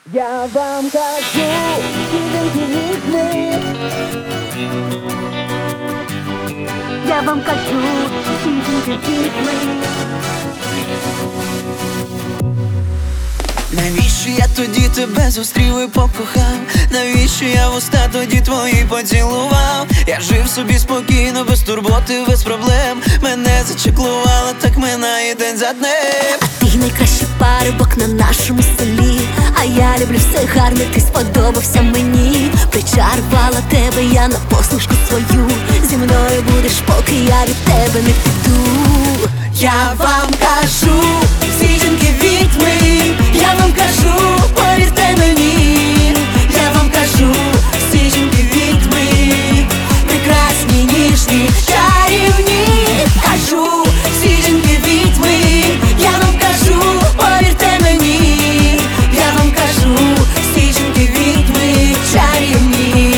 Я вам кажу, сіденькі вікни. Я вам кажу, сіденькі вікни. Навіщо я тоді тебе зустрів і покохав? Навіщо я вуста тоді твої поцілував? Я жив собі спокійно, без турботи, без проблем. Мене зачеклувала, так минає день за днем. А ти найкращий парубок на нашому селі. А я люблю все гарне, ти сподобався мені. Причарувала тебе я на послушку свою. Зі мною будеш, поки я від тебе не піду. Я вам кажу, всі жінки відьми. Я вам кажу, повірте мені. Я вам кажу, всі жінки відьми. Прекрасні, ніжні, чарівні. Кажу, всі жінки відьми. Я вам кажу, повірте мені. Я вам кажу, всі жінки відьми, чарівні.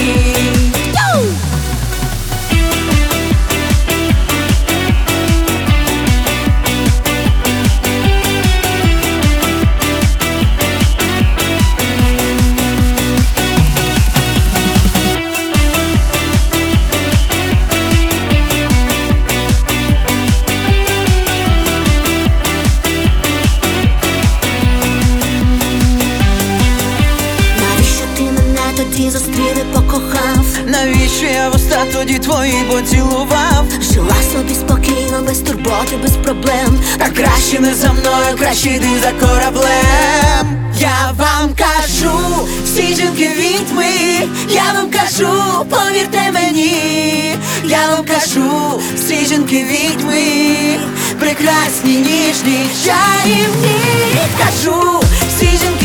Тоді зустрів і покохав. Навіщо я вуста тоді твої поцілував? Жила собі спокійно, без турботи, без проблем. А краще не за мною, краще йди за кораблем. Я вам кажу, всі жінки відьми. Я вам кажу, повірте мені. Я вам кажу, всі жінки відьми. Прекрасні, ніжні, чарівні. Кажу, всі жінки